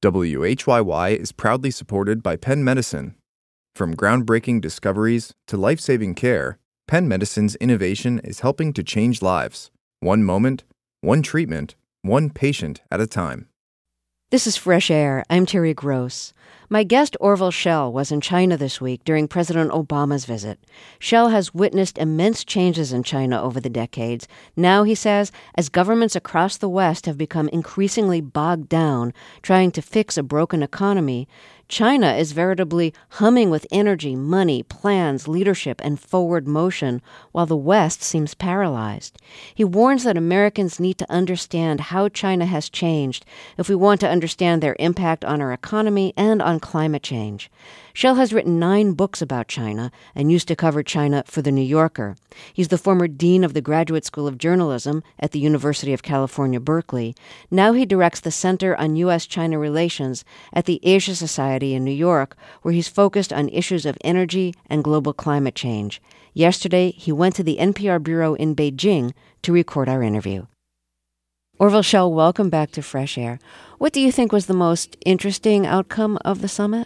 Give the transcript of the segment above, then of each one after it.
WHYY is proudly supported by Penn Medicine. From groundbreaking discoveries to life-saving care, Penn Medicine's innovation is helping to change lives. One moment, one treatment, one patient at a time. This is Fresh Air. I'm Terry Gross. My guest Orville Schell was in China this week during President Obama's visit. Schell has witnessed immense changes in China over the decades. Now, he says, as governments across the West have become increasingly bogged down trying to fix a broken economy, China is veritably humming with energy, money, plans, leadership, and forward motion, while the West seems paralyzed. He warns that Americans need to understand how China has changed if we want to understand their impact on our economy and on climate change. Schell has written 9 books about China and used to cover China for The New Yorker. He's the former dean of the Graduate School of Journalism at the University of California, Berkeley. Now he directs the Center on U.S.-China Relations at the Asia Society in New York, where he's focused on issues of energy and global climate change. Yesterday, he went to the NPR bureau in Beijing to record our interview. Orville Schell, welcome back to Fresh Air. What do you think was the most interesting outcome of the summit?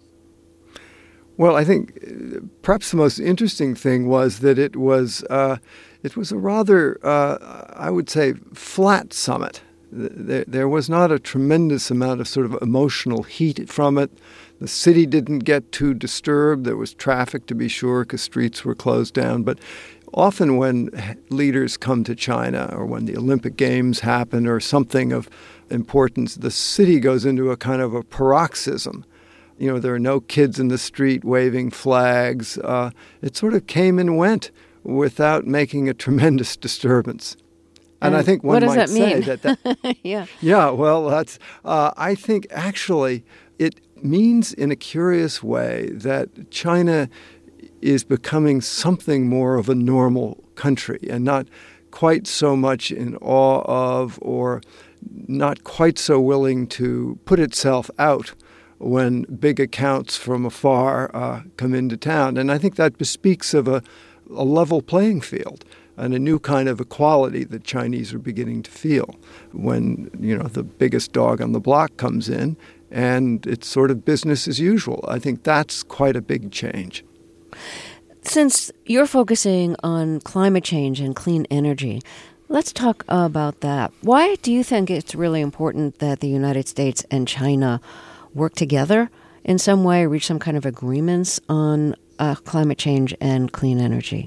Well, I think perhaps the most interesting thing was that it was a rather, I would say, flat summit. There was not a tremendous amount of sort of emotional heat from it. The city didn't get too disturbed. There was traffic, to be sure, because streets were closed down. But often when leaders come to China or when the Olympic Games happen or something of importance, the city goes into a kind of a paroxysm. You know, there are no kids in the street waving flags. It sort of came and went without making a tremendous disturbance. And I think one might say that yeah, well, that's. I think actually it means in a curious way that China is becoming something more of a normal country and not quite so much in awe of or not quite so willing to put itself out when big accounts from afar come into town. And I think that bespeaks of a level playing field and a new kind of equality that Chinese are beginning to feel when, you know, the biggest dog on the block comes in and it's sort of business as usual. I think that's quite a big change. Since you're focusing on climate change and clean energy, let's talk about that. Why do you think it's really important that the United States and China work together in some way, reach some kind of agreements on climate change and clean energy?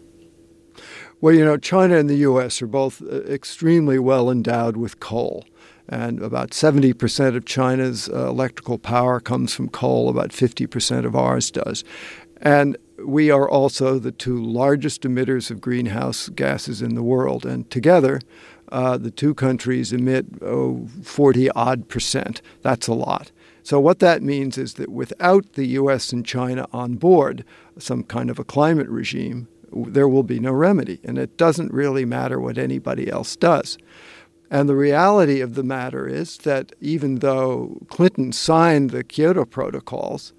Well, you know, China and the U.S. are both extremely well endowed with coal. And about 70% of China's electrical power comes from coal. About 50% of ours does. And we are also the 2 largest emitters of greenhouse gases in the world. And together, the 2 countries emit 40-odd%. That's a lot. So what that means is that without the U.S. and China on board, some kind of a climate regime, there will be no remedy. And it doesn't really matter what anybody else does. And the reality of the matter is that even though Clinton signed the Kyoto Protocols,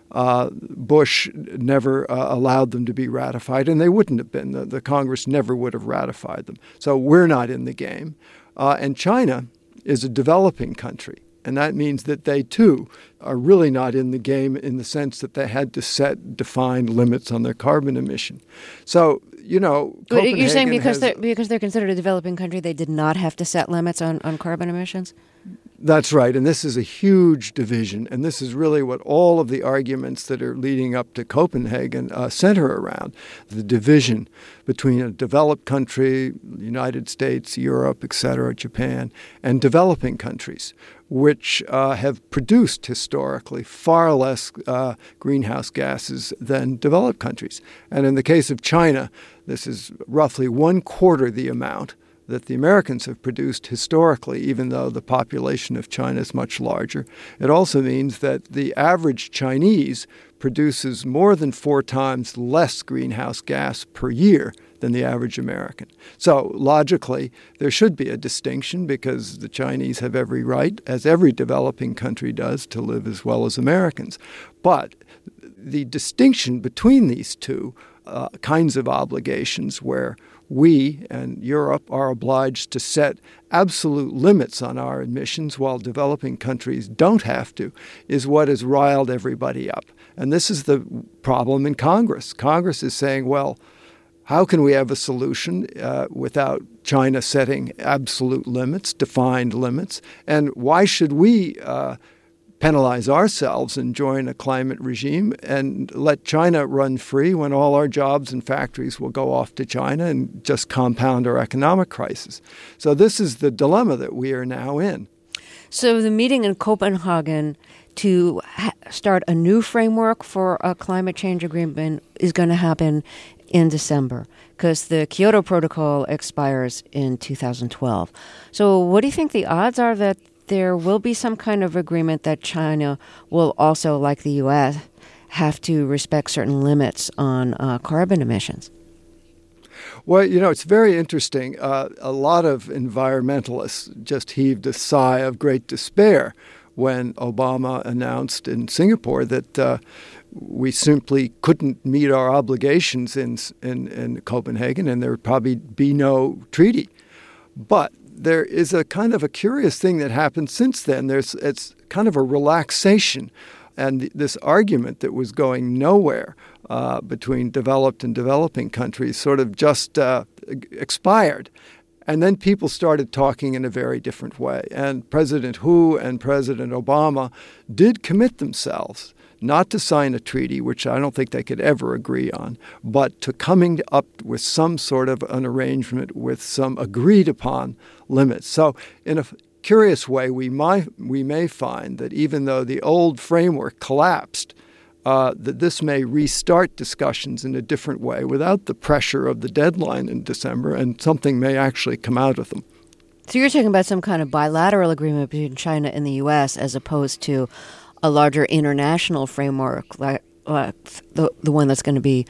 Bush never allowed them to be ratified, and they wouldn't have been. The Congress never would have ratified them. So we're not in the game. And China is a developing country. And that means that they, too, are really not in the game in the sense that they had to set defined limits on their carbon emission. So, you know, Copenhagen you're saying because they're considered a developing country, they did not have to set limits on carbon emissions? That's right. And this is a huge division. And this is really what all of the arguments that are leading up to Copenhagen center around, the division between a developed country, the United States, Europe, et cetera, Japan, and developing countries, which have produced historically far less greenhouse gases than developed countries. And in the case of China, this is roughly 1/4 the amount that the Americans have produced historically, even though the population of China is much larger. It also means that the average Chinese produces more than 4 times less greenhouse gas per year than the average American. So logically, there should be a distinction because the Chinese have every right, as every developing country does, to live as well as Americans. But the distinction between these two kinds of obligations where we and Europe are obliged to set absolute limits on our emissions while developing countries don't have to, is what has riled everybody up. And this is the problem in Congress. Congress is saying, well, how can we have a solution without China setting absolute limits, defined limits? And why should we penalize ourselves and join a climate regime and let China run free when all our jobs and factories will go off to China and just compound our economic crisis? So this is the dilemma that we are now in. So the meeting in Copenhagen to start a new framework for a climate change agreement is going to happen in December because the Kyoto Protocol expires in 2012. So what do you think the odds are that there will be some kind of agreement that China will also, like the U.S., have to respect certain limits on carbon emissions? Well, it's very interesting. A lot of environmentalists just heaved a sigh of great despair when Obama announced in Singapore that we simply couldn't meet our obligations in Copenhagen and there would probably be no treaty. But there is a kind of a curious thing that happened since then. It's kind of a relaxation. And this argument that was going nowhere between developed and developing countries sort of just expired. And then people started talking in a very different way. And President Hu and President Obama did commit themselves not to sign a treaty, which I don't think they could ever agree on, but to coming up with some sort of an arrangement with some agreed upon limits. So in a curious way, we may find that even though the old framework collapsed, that this may restart discussions in a different way without the pressure of the deadline in December, and something may actually come out of them. So you're talking about some kind of bilateral agreement between China and the U.S. as opposed to a larger international framework like the one that's going to be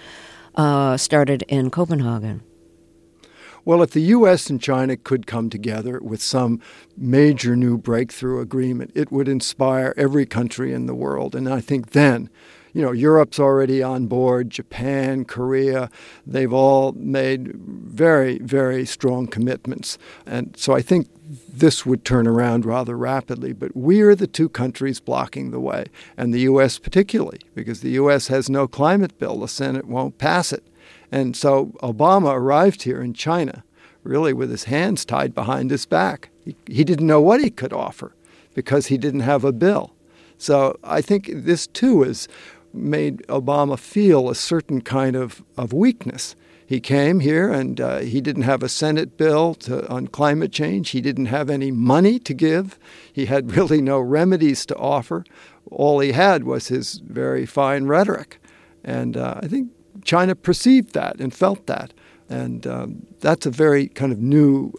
started in Copenhagen. Well, if the U.S. and China could come together with some major new breakthrough agreement, it would inspire every country in the world. And I think then, Europe's already on board, Japan, Korea, they've all made very, very strong commitments. And so I think this would turn around rather rapidly. But we're the two countries blocking the way, and the U.S. particularly, because the U.S. has no climate bill. The Senate won't pass it. And so Obama arrived here in China really with his hands tied behind his back. He didn't know what he could offer because he didn't have a bill. So I think this, too, has made Obama feel a certain kind of weakness. He came here and he didn't have a Senate bill on climate change. He didn't have any money to give. He had really no remedies to offer. All he had was his very fine rhetoric. And I think China perceived that and felt that. And that's a very kind of new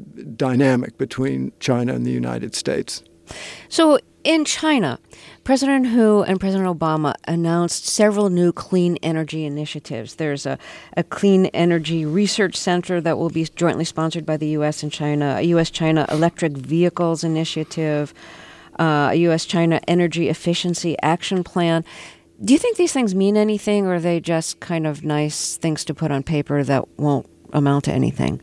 dynamic between China and the United States. So in China, President Hu and President Obama announced several new clean energy initiatives. There's a clean energy research center that will be jointly sponsored by the U.S. and China, a U.S.-China electric vehicles initiative, a U.S.-China energy efficiency action plan. Do you think these things mean anything, or are they just kind of nice things to put on paper that won't amount to anything?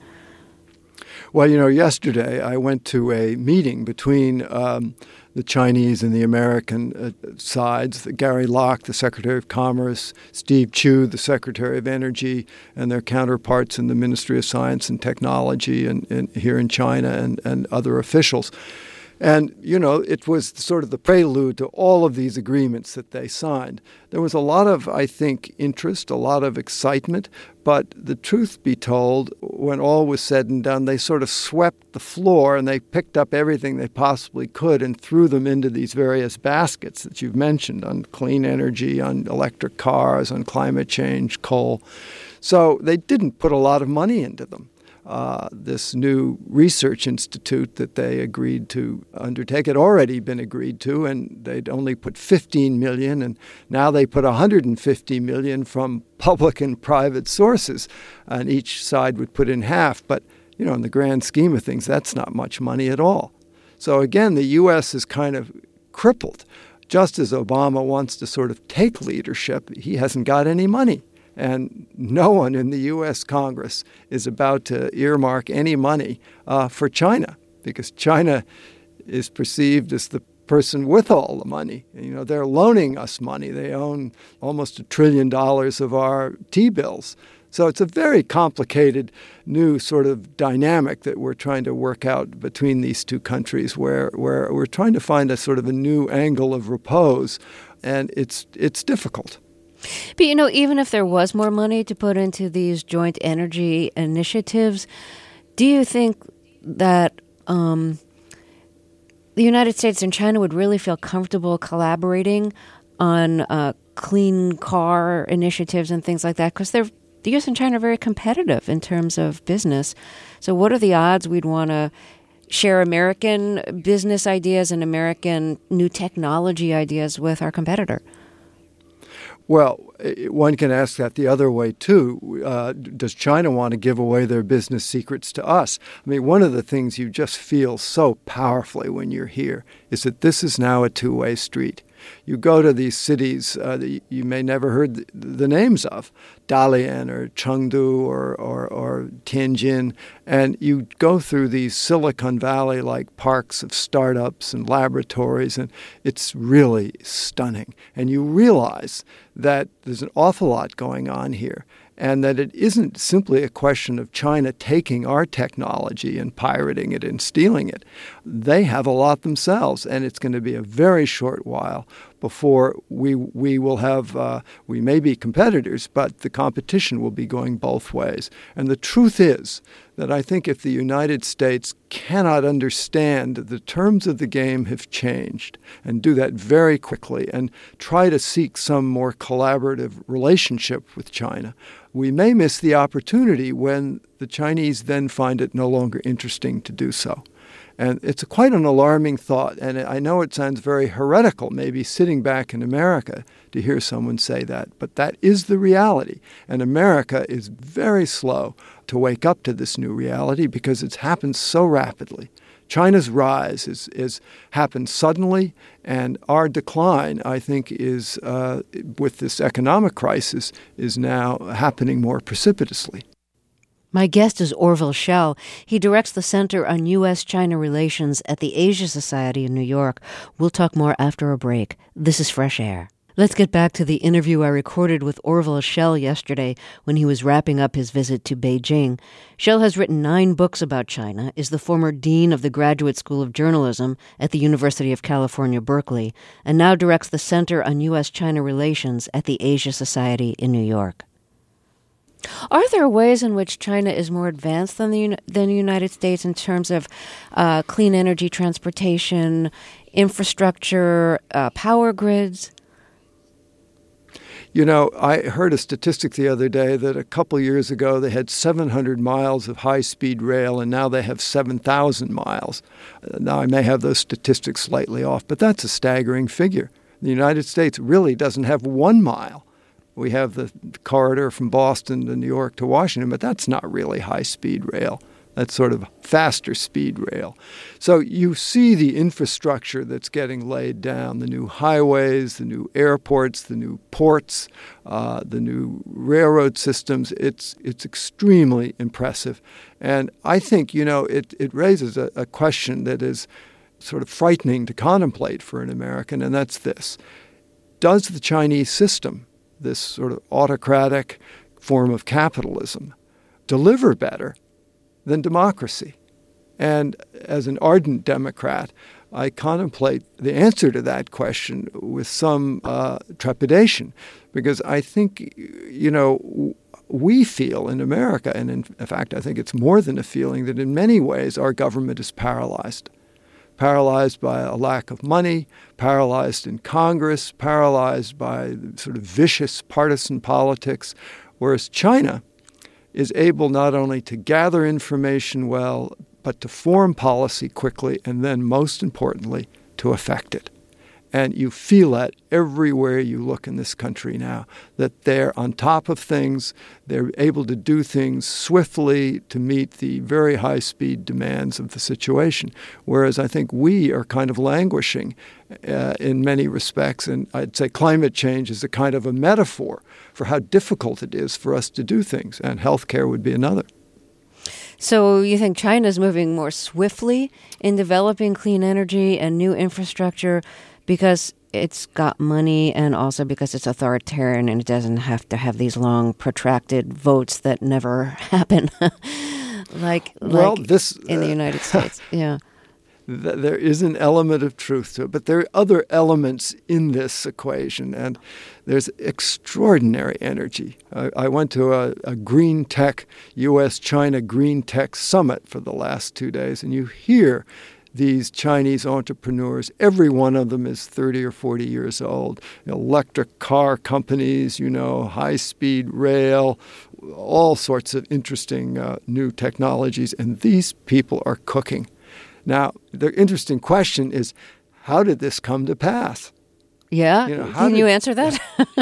Well, yesterday I went to a meeting between the Chinese and the American sides. Gary Locke, the Secretary of Commerce, Steve Chu, the Secretary of Energy, and their counterparts in the Ministry of Science and Technology and here in China and other officials. And, it was sort of the prelude to all of these agreements that they signed. There was a lot of, I think, interest, a lot of excitement. But the truth be told, when all was said and done, they sort of swept the floor and they picked up everything they possibly could and threw them into these various baskets that you've mentioned on clean energy, on electric cars, on climate change, coal. So they didn't put a lot of money into them. This new research institute that they agreed to undertake had already been agreed to, and they'd only put $15 million, and now they put $150 million from public and private sources, and each side would put in half. But, in the grand scheme of things, that's not much money at all. So again, the U.S. is kind of crippled. Just as Obama wants to sort of take leadership, he hasn't got any money. And no one in the U.S. Congress is about to earmark any money for China, because China is perceived as the person with all the money. They're loaning us money. They own almost $1 trillion of our T-bills. So it's a very complicated new sort of dynamic that we're trying to work out between these two countries, where we're trying to find a sort of a new angle of repose, and it's difficult. But, even if there was more money to put into these joint energy initiatives, do you think that the United States and China would really feel comfortable collaborating on clean car initiatives and things like that? Because the U.S. and China are very competitive in terms of business. So what are the odds we'd want to share American business ideas and American new technology ideas with our competitor? Well, one can ask that the other way, too. Does China want to give away their business secrets to us? I mean, one of the things you just feel so powerfully when you're here is that this is now a two-way street. You go to these cities that you may never heard the names of, Dalian or Chengdu or Tianjin, and you go through these Silicon Valley-like parks of startups and laboratories, and it's really stunning. And you realize that there's an awful lot going on here, and that it isn't simply a question of China taking our technology and pirating it and stealing it. They have a lot themselves, and it's going to be a very short while before we will have, we may be competitors, but the competition will be going both ways. And the truth is that I think if the United States cannot understand the terms of the game have changed, and do that very quickly, and try to seek some more collaborative relationship with China, we may miss the opportunity when the Chinese then find it no longer interesting to do so. And it's quite an alarming thought, and I know it sounds very heretical, maybe sitting back in America to hear someone say that, but that is the reality. And America is very slow to wake up to this new reality because it's happened so rapidly. China's rise is happened suddenly, and our decline, I think, is with this economic crisis, is now happening more precipitously. My guest is Orville Schell. He directs the Center on U.S.-China Relations at the Asia Society in New York. We'll talk more after a break. This is Fresh Air. Let's get back to the interview I recorded with Orville Schell yesterday when he was wrapping up his visit to Beijing. Schell has written 9 books about China, is the former dean of the Graduate School of Journalism at the University of California, Berkeley, and now directs the Center on U.S.-China Relations at the Asia Society in New York. Are there ways in which China is more advanced than the United States in terms of clean energy, transportation, infrastructure, power grids? I heard a statistic the other day that a couple years ago they had 700 miles of high-speed rail, and now they have 7,000 miles. Now, I may have those statistics slightly off, but that's a staggering figure. The United States really doesn't have 1 mile. We have the corridor from Boston to New York to Washington, but that's not really high-speed rail. That's sort of faster speed rail. So you see the infrastructure that's getting laid down, the new highways, the new airports, the new ports, the new railroad systems. It's extremely impressive. And I think, it raises a question that is sort of frightening to contemplate for an American, and that's this. Does the Chinese system, this sort of autocratic form of capitalism, deliver better than democracy? And as an ardent Democrat, I contemplate the answer to that question with some trepidation, because I think, we feel in America, and in fact, I think it's more than a feeling, that in many ways our government is paralyzed by a lack of money, paralyzed in Congress, paralyzed by sort of vicious partisan politics, whereas China is able not only to gather information well, but to form policy quickly, and then, most importantly, to affect it. And you feel that everywhere you look in this country now, that they're on top of things, they're able to do things swiftly to meet the very high-speed demands of the situation. Whereas I think we are kind of languishing in many respects. And I'd say climate change is a kind of a metaphor for how difficult it is for us to do things. And healthcare would be another. So you think China's moving more swiftly in developing clean energy and new infrastructure because it's got money and also because it's authoritarian and it doesn't have to have these long, protracted votes that never happen like in the United States? Yeah. There is an element of truth to it, but there are other elements in this equation, and there's extraordinary energy. I went to a green tech, U.S.-China green tech summit for the last 2 days, and you hear these Chinese entrepreneurs, every one of them is 30 or 40 years old, electric car companies, high-speed rail, all sorts of interesting new technologies, and these people are cooking. Now, the interesting question is, how did this come to pass? Yeah, can you answer that?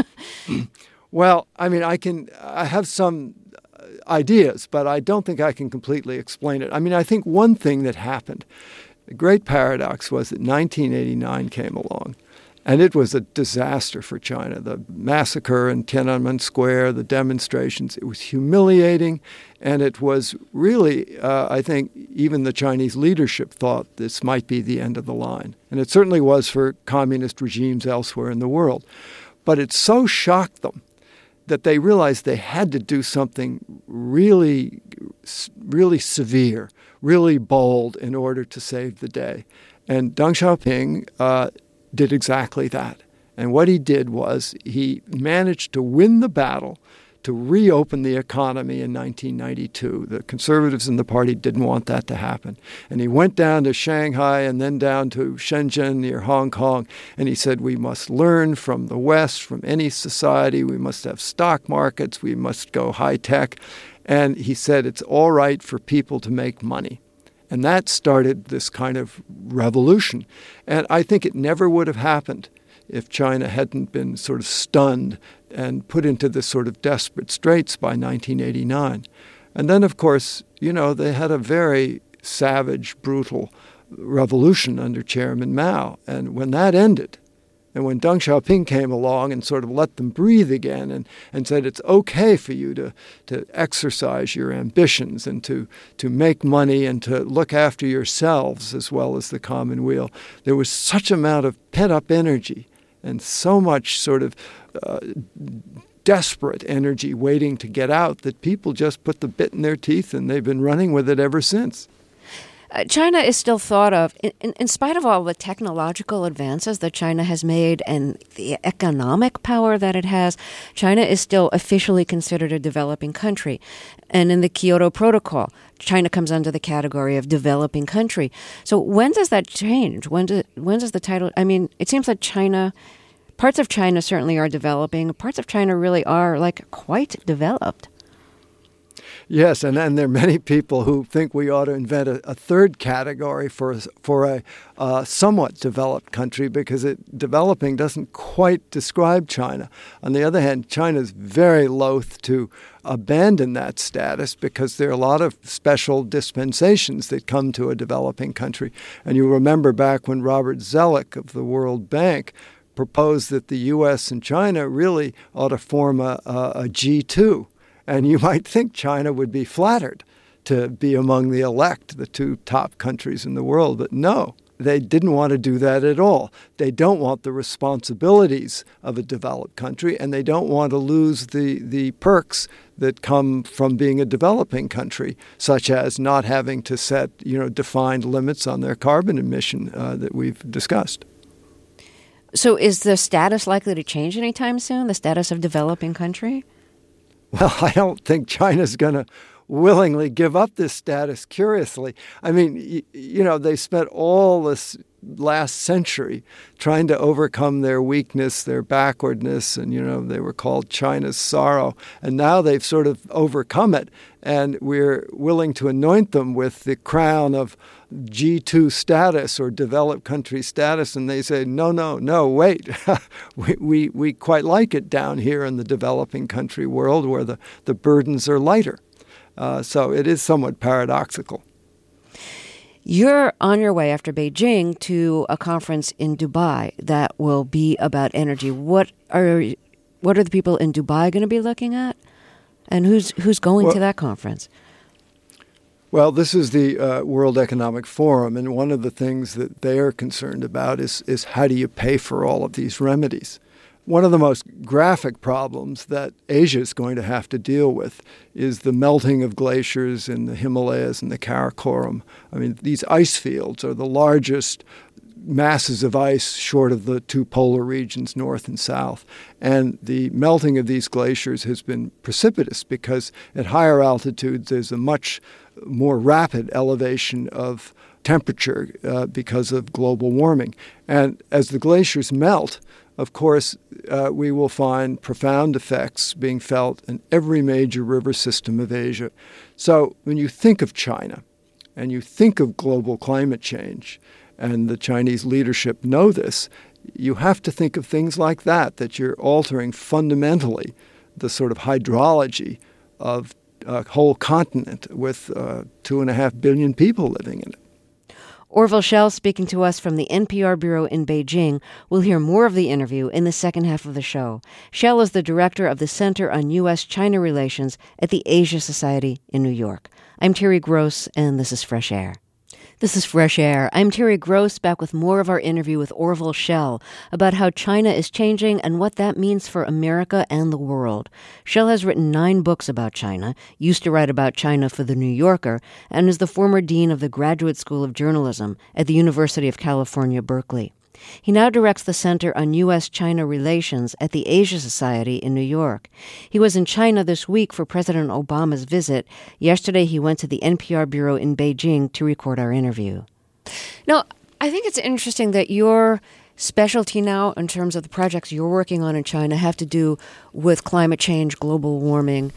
Well, I mean, I have some ideas, but I don't think I can completely explain it. I mean, I think one thing that happened, the great paradox was that 1989 came along, and it was a disaster for China. The massacre in Tiananmen Square, the demonstrations, it was humiliating, and it was really, I think, even the Chinese leadership thought this might be the end of the line. And it certainly was for communist regimes elsewhere in the world. But it so shocked them that they realized they had to do something really, really severe, really bold in order to save the day. And Deng Xiaoping did exactly that. And what he did was he managed to win the battle to reopen the economy in 1992. The conservatives in the party didn't want that to happen. And he went down to Shanghai and then down to Shenzhen near Hong Kong, and he said, we must learn from the West, from any society. We must have stock markets. We must go high tech. And he said it's all right for people to make money. And that started this kind of revolution. And I think it never would have happened if China hadn't been sort of stunned and put into this sort of desperate straits by 1989. And then, of course, they had a very savage, brutal revolution under Chairman Mao. And when that ended, and when Deng Xiaoping came along and sort of let them breathe again and said it's okay for you to exercise your ambitions and to make money and to look after yourselves as well as the common weal, there was such amount of pent-up energy and so much sort of desperate energy waiting to get out that people just put the bit in their teeth, and they've been running with it ever since. China is still thought of, in spite of all the technological advances that China has made and the economic power that it has, China is still officially considered a developing country. And in the Kyoto Protocol, China comes under the category of developing country. So when does that change? When does the title, I mean, it seems that parts of China certainly are developing. Parts of China really are quite developed. Yes, and there are many people who think we ought to invent a third category for a somewhat developed country because developing doesn't quite describe China. On the other hand, China's very loath to abandon that status because there are a lot of special dispensations that come to a developing country. And you remember back when Robert Zoellick of the World Bank proposed that the U.S. and China really ought to form a G2. And you might think China would be flattered to be among the elect, the two top countries in the world. But no, they didn't want to do that at all. They don't want the responsibilities of a developed country, and they don't want to lose the perks that come from being a developing country, such as not having to set defined limits on their carbon emission that we've discussed. So is the status likely to change anytime soon, the status of developing country? Well, I don't think China's going to willingly give up this status, curiously. I mean, they spent all this last century trying to overcome their weakness, their backwardness, and, they were called China's sorrow. And now they've sort of overcome it, and we're willing to anoint them with the crown of G2 status or developed country status, and they say, no, wait. we quite like it down here in the developing country world where the burdens are lighter. So it is somewhat paradoxical. You're on your way after Beijing to a conference in Dubai that will be about energy. What are the people in Dubai going to be looking at? And who's going to that conference? Well, this is the World Economic Forum, and one of the things that they are concerned about is how do you pay for all of these remedies? One of the most graphic problems that Asia is going to have to deal with is the melting of glaciers in the Himalayas and the Karakoram. I mean, these ice fields are the largest masses of ice short of the two polar regions, north and south. And the melting of these glaciers has been precipitous because at higher altitudes there's a much more rapid elevation of temperature because of global warming. And as the glaciers melt, of course, we will find profound effects being felt in every major river system of Asia. So when you think of China and you think of global climate change, and the Chinese leadership know this, you have to think of things like that you're altering fundamentally the sort of hydrology of a whole continent with 2.5 billion people living in it. Orville Schell speaking to us from the NPR bureau in Beijing. We'll hear more of the interview in the second half of the show. Schell is the director of the Center on U.S.-China Relations at the Asia Society in New York. I'm Terry Gross, and this is Fresh Air. This is Fresh Air. I'm Terry Gross, back with more of our interview with Orville Schell about how China is changing and what that means for America and the world. Schell has written 9 books about China, used to write about China for The New Yorker, and is the former dean of the Graduate School of Journalism at the University of California, Berkeley. He now directs the Center on U.S.-China Relations at the Asia Society in New York. He was in China this week for President Obama's visit. Yesterday, he went to the NPR bureau in Beijing to record our interview. Now, I think it's interesting that your specialty now, in terms of the projects you're working on in China, have to do with climate change, global warming.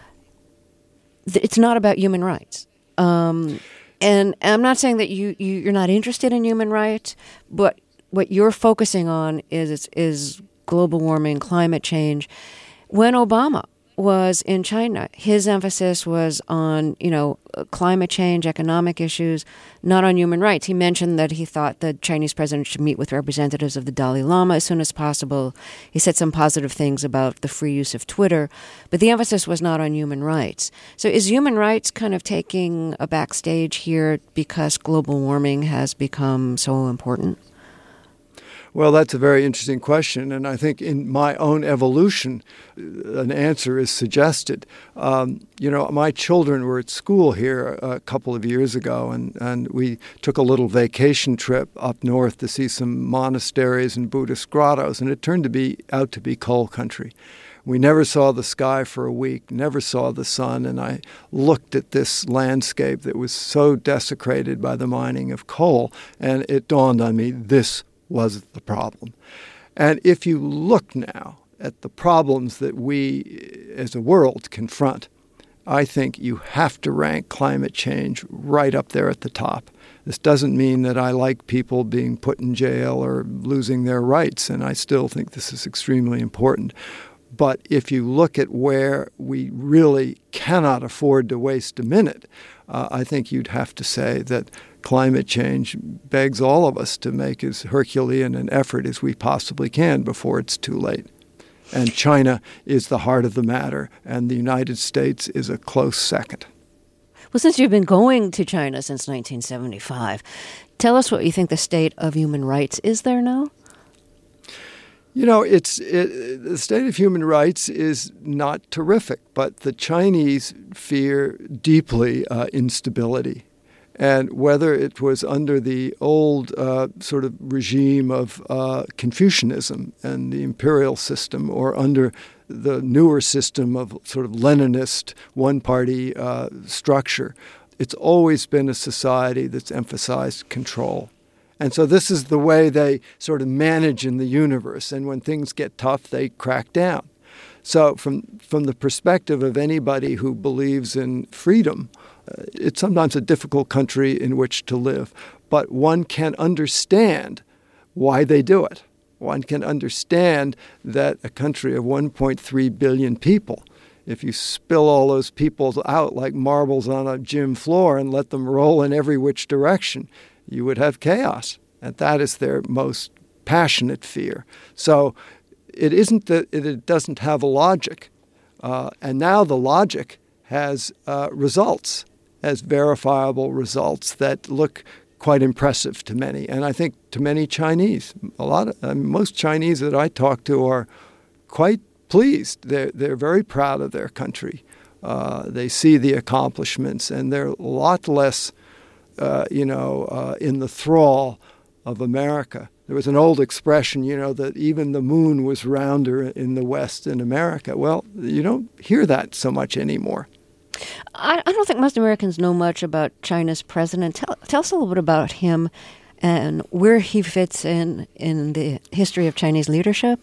It's not about human rights. And I'm not saying that you're not interested in human rights, but what you're focusing on is global warming, climate change. When Obama was in China, his emphasis was on, climate change, economic issues, not on human rights. He mentioned that he thought the Chinese president should meet with representatives of the Dalai Lama as soon as possible. He said some positive things about the free use of Twitter, but the emphasis was not on human rights. So is human rights kind of taking a backstage here because global warming has become so important? Well, that's a very interesting question, and I think in my own evolution, an answer is suggested. My children were at school here a couple of years ago, and we took a little vacation trip up north to see some monasteries and Buddhist grottos, and it turned out to be coal country. We never saw the sky for a week, never saw the sun, and I looked at this landscape that was so desecrated by the mining of coal, and it dawned on me, this was the problem. And if you look now at the problems that we as a world confront, I think you have to rank climate change right up there at the top. This doesn't mean that I like people being put in jail or losing their rights, and I still think this is extremely important. But if you look at where we really cannot afford to waste a minute, I think you'd have to say that climate change begs all of us to make as Herculean an effort as we possibly can before it's too late. And China is the heart of the matter, and the United States is a close second. Well, since you've been going to China since 1975, tell us what you think the state of human rights is there now? The state of human rights is not terrific, but the Chinese fear deeply instability. And whether it was under the old sort of regime of Confucianism and the imperial system, or under the newer system of sort of Leninist one-party structure, it's always been a society that's emphasized control. And so this is the way they sort of manage in the universe. And when things get tough, they crack down. So from the perspective of anybody who believes in freedom, It's sometimes a difficult country in which to live, but one can understand why they do it. One can understand that a country of 1.3 billion people, if you spill all those people out like marbles on a gym floor and let them roll in every which direction, you would have chaos. And that is their most passionate fear. So it isn't that it doesn't have a logic. And now the logic has results, has verifiable results that look quite impressive to many. And I think to many Chinese, most Chinese that I talk to are quite pleased. They're very proud of their country. They see the accomplishments, and they're a lot less, in the thrall of America. There was an old expression, that even the moon was rounder in the West in America. Well, you don't hear that so much anymore. I don't think most Americans know much about China's president. Tell us a little bit about him and where he fits in the history of Chinese leadership.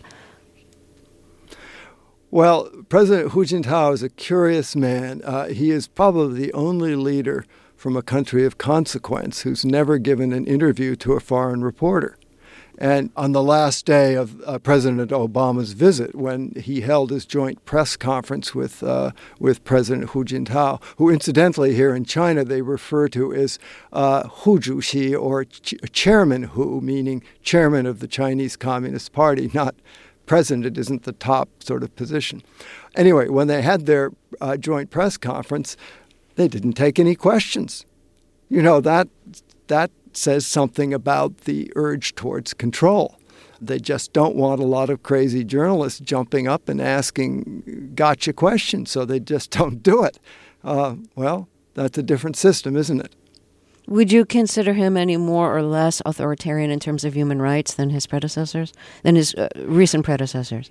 Well, President Hu Jintao is a curious man. He is probably the only leader from a country of consequence who's never given an interview to a foreign reporter. And on the last day of President Obama's visit, when he held his joint press conference with President Hu Jintao, who incidentally here in China they refer to as Hu Zhuxi, or Chairman Hu, meaning chairman of the Chinese Communist Party, not president isn't the top sort of position. Anyway, when they had their joint press conference, they didn't take any questions. That says something about the urge towards control. They just don't want a lot of crazy journalists jumping up and asking gotcha questions, so they just don't do it. Well, that's a different system, isn't it? Would you consider him any more or less authoritarian in terms of human rights than his predecessors, than his recent predecessors?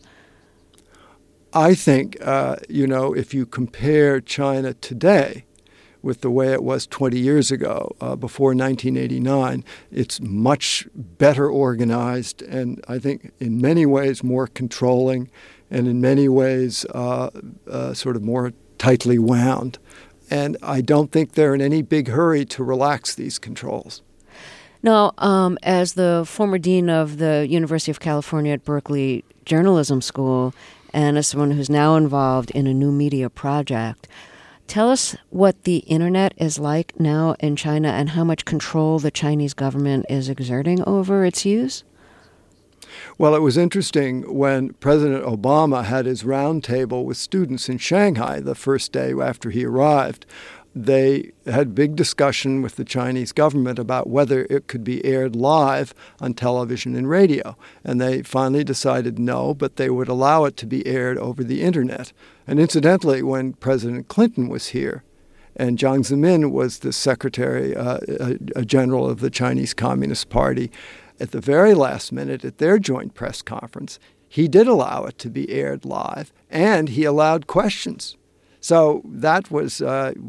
I think, if you compare China today with the way it was 20 years ago, before 1989, it's much better organized and I think in many ways more controlling and in many ways sort of more tightly wound. And I don't think they're in any big hurry to relax these controls. Now, as the former dean of the University of California at Berkeley Journalism School and as someone who's now involved in a new media project, tell us what the internet is like now in China and how much control the Chinese government is exerting over its use. Well, it was interesting when President Obama had his roundtable with students in Shanghai the first day after he arrived. They had big discussion with the Chinese government about whether it could be aired live on television and radio. And they finally decided no, but they would allow it to be aired over the internet. And incidentally, when President Clinton was here, and Jiang Zemin was the Secretary General of the Chinese Communist Party, at the very last minute at their joint press conference, he did allow it to be aired live, and he allowed questions. So that was,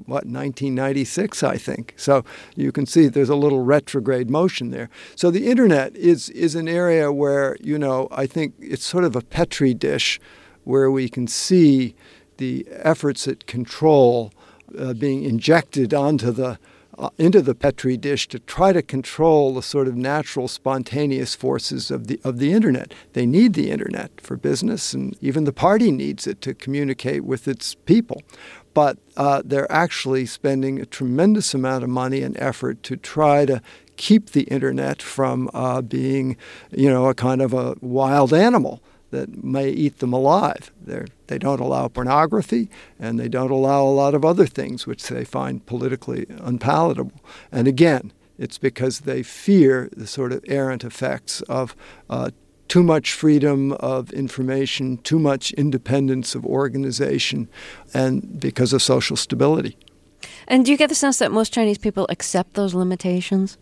1996, I think. So you can see there's a little retrograde motion there. So the internet is an area where, I think it's sort of a petri dish where we can see the efforts at control being injected into the petri dish to try to control the sort of natural, spontaneous forces of the internet. They need the internet for business, and even the party needs it to communicate with its people. But they're actually spending a tremendous amount of money and effort to try to keep the internet from being, a kind of a wild animal that may eat them alive. They don't allow pornography, and they don't allow a lot of other things which they find politically unpalatable. And again, it's because they fear the sort of errant effects of too much freedom of information, too much independence of organization, and because of social stability. And do you get the sense that most Chinese people accept those limitations?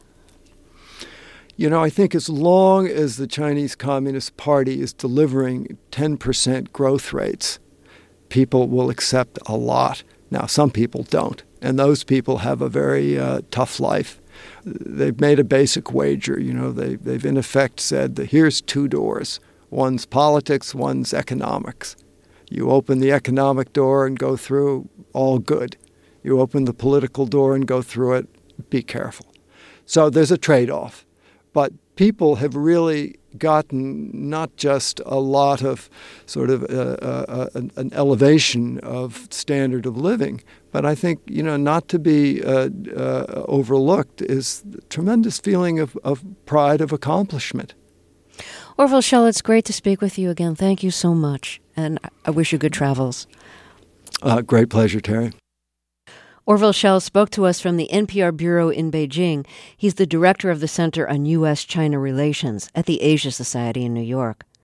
I think as long as the Chinese Communist Party is delivering 10% growth rates, people will accept a lot. Now, some people don't, and those people have a very tough life. They've made a basic wager. They've in effect said that here's two doors. One's politics, one's economics. You open the economic door and go through, all good. You open the political door and go through it, be careful. So there's a trade-off. But people have really gotten not just a lot of sort of an elevation of standard of living, but I think, not to be overlooked is the tremendous feeling of pride of accomplishment. Orville Schell, it's great to speak with you again. Thank you so much, and I wish you good travels. Great pleasure, Terry. Orville Schell spoke to us from the NPR Bureau in Beijing. He's the director of the Center on U.S.-China Relations at the Asia Society in New York.